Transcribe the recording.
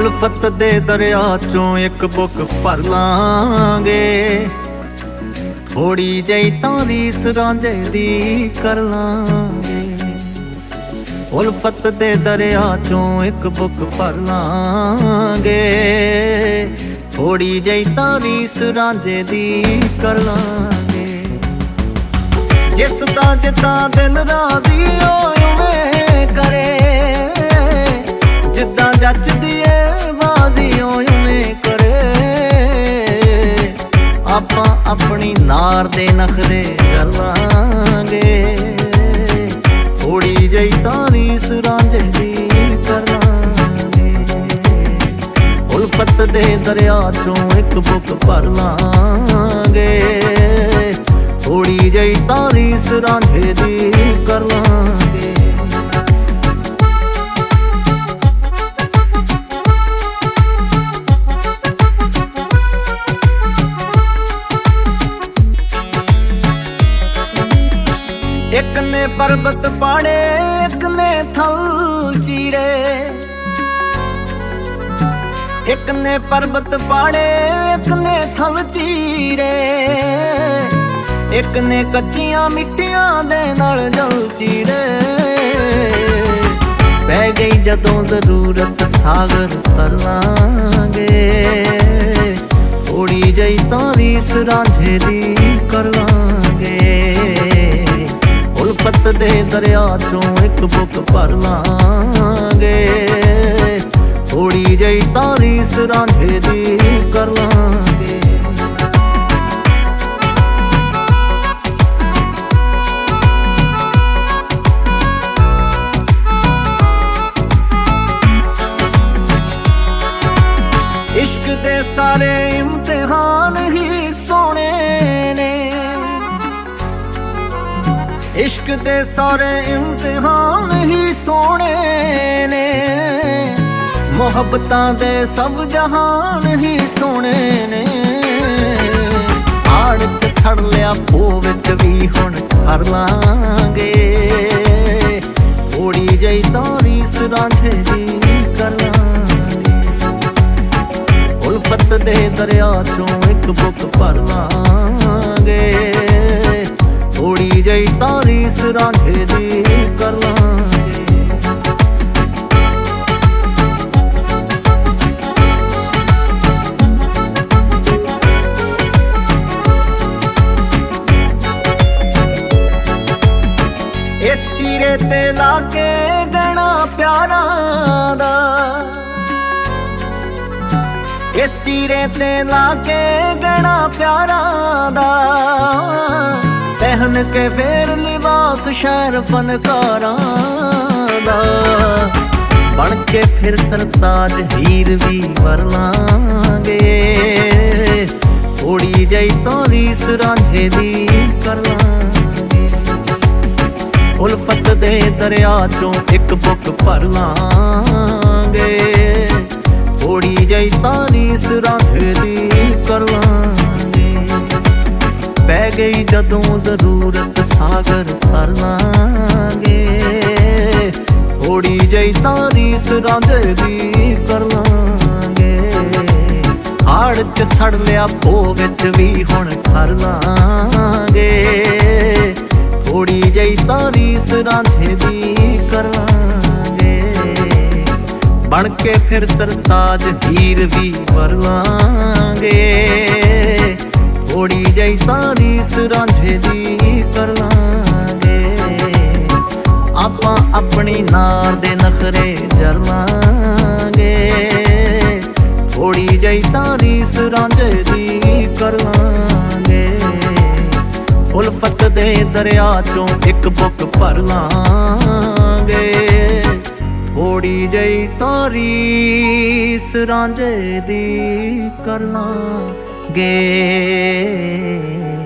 ਉਲਫਤ ਦੇ ਦਰਿਆ ਚੋਂ ਇੱਕ ਬੁੱਕ ਭਰ ਲਾਂਗੇ, ਥੋੜੀ ਜਿਹੀ ਤਾਂ ਰੀਸ ਰਾਂਝੇ ਦੀ ਕਰ ਲਾਂਗੇ। ਉਲਫਤ ਦੇ ਦਰਿਆ ਚੋਂ ਇੱਕ ਬੁੱਕ ਭਰ ਲਾਂਗੇ, ਥੋੜੀ ਜਿਹੀ ਤਾਂ ਰੀਸ ਰਾਂਝੇ ਦੀ ਕਰ ਲਾਂਗੇ। ਜਿਸ ਦਾ ਜਿੱਦਾਂ ਦਿਲ ਰਾਜ਼ੀ ਉਵੇਂ ਕਰੇ, ਜਿੱਦਾਂ ਜੱਚਦੀ ਏ ਬਾਜ਼ੀ ਉਵੇਂ ਕਰੇ। ਆਪਾਂ ਆਪਣੀ ਨਾਰ ਦੇ ਨਖਰੇ ਚੱਲਾਂਗੇ, ਥੋੜੀ ਜਿਹੀ ਤਾਂ ਰੀਸ ਰਾਂਝੇ ਦੀ ਕਰ ਲਾਂਗੇ। ਉਲਫਤ ਦੇ ਦਰਿਆ ਚੋਂ ਇੱਕ ਬੁੱਕ ਭਰ ਲਾਂਗੇ, ਥੋੜੀ ਜਿਹੀ ਤਾਂ ਰੀਸ ਰਾਂਝੇ ਦੀ ਕਰ ਲਾਂਗੇ। ਇੱਕ ਨੇ ਪਰਬਤ ਪਾੜੇ, ਇੱਕ ਨੇ ਥਲ ਚੀਰੇ। ਇੱਕ ਨੇ ਪਰਬਤ ਪਾੜੇ, ਇੱਕ ਨੇ ਥਲ ਚੀਰੇ। ਇੱਕ ਨੇ ਕੱਚੀਆਂ ਮਿੱਟੀਆਂ ਦੇ ਨਾਲ ਜਲ ਚੀਰੇ। ਪੈ ਗਈ ਜਦੋਂ ਜ਼ਰੂਰਤ ਸਾਗਰ ਤਰ ਲਾਂਗੇ, ਥੋੜੀ ਜਿਹੀ ਤਾਂ ਰੀਸ ਰਾਂਝੇ ਦੀ ਕਰ ਲਾਂਗੇ। ਉਲਫਤ ਦੇ ਦਰਿਆ ਚੋਂ ਇੱਕ ਬੁੱਕ ਭਰ ਲਾਂਗੇ, ਥੋੜੀ ਜਿਹੀ ਤਾਂ ਰੀਸ ਰਾਂਝੇ ਦੀ ਕਰ ਲਾਂਗੇ। इश्क दे सारे इम्तिहान ही सोने ने, इश्क दे सारे इम्तिहान ही सोने ने। मुहब्बतां दे सब जहान ही सोने ने। आड़ च सड़ लिया पो विच भी हुण कर लांगे, थोड़ी जही तां रीस रांझे दी कर लांगे। उल्फत दे दरिया चों एक बुक भर लांगे, थोड़ी जही तां रीस रांझे दी कर लांगे। इस चीरे ते लाके गहना प्यारा दा, इस चीरे ते लाके गहना प्यारा दा। पहन के फेर लिबास शहर फनकारां दा, बन के फिर सरताज हीर भी वर लांगे, थोड़ी जही तां रीस रांझे दी कर लांगे। उल्फत दे दरिया चों एक बुक भर लांगे, थोड़ी जही तां रीस रांझे दी कर लांगे। पै गई जदों जरूरत सागर तर लांगे, थोड़ी जही तां रीस रांझे दी कर लांगे। हाड़ च सड़ लिया पो विच भी हुण कर लांगे, थोड़ी जही तां रीस रांझे दी कर लांगे। बन के फिर सरताज हीर भी वर लांगे, थोड़ी जही तां रीस रांझे दी कर लांगे। आपां अपनी नार दे नखरे जर लांगे, थोड़ी जही तां रीस रांझे दी कर लांगे। उल्फत दे दरिया चों एक बुक भर लांगे, थोड़ी जही तां रीस रांझे दी कर लांगे।